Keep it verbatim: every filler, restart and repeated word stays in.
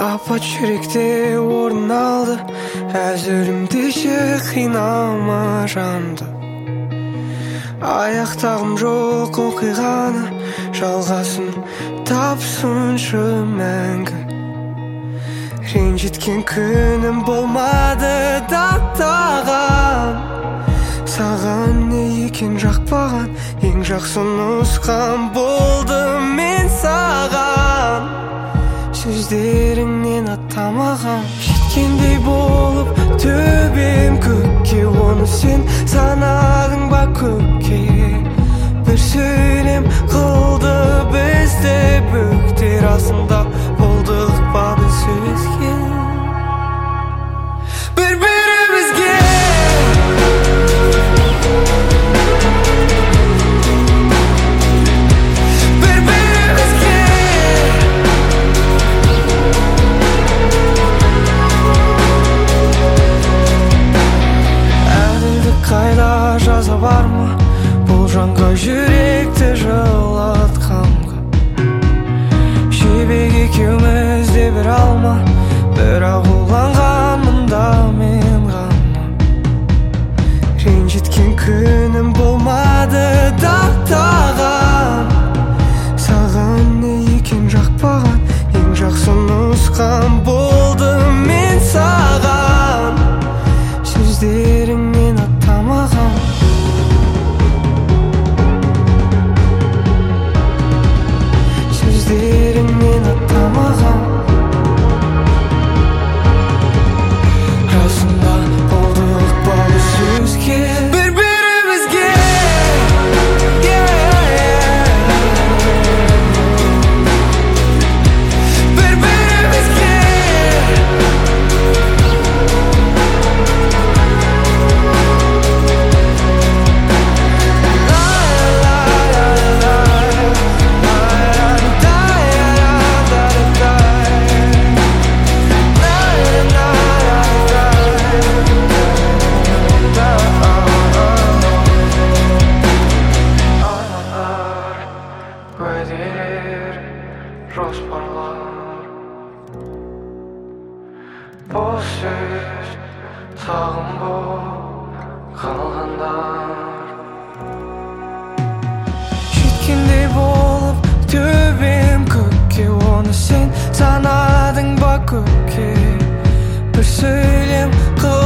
Апат жүректе орын алды, әзілімдеше қинама жанды. Аяқтағым жоқ оқиғаны, жалғасын тапсыншы мәңгі. Ренжіткен күнім болмады даттаған, саған не екен жақпаған, ең жақсы нұсқан болды мен саған. Сөздеріңнен аттамаған, жеткендей болып төбем көкке, оны сен санадың ба көкке? Бір сөйлем қылды бізді бөктер, асында болдық па біз өзге? Бір-бірімізге қайда жаза бар ма бұл жанға жүректі жылатқанға? Жебек екеуміз де бір алма, бірақ уланған мұнда мен ғана. Ренжіткен күнім болмады даттаған, саған не екен жақпаған, ең жақсы нұсқан болды мен саған. Сөздеріңнен аттамаған, сөздеріңнен аттамаған, расында болдық па біз сөзге? Бір-бірімізге бір-бірімізге жоспарлар, бос сөз, сағым болып қалғандар. Жеткендей болып төбем көкке, оны сен санадың ба көкке? Бір сөйлем қыл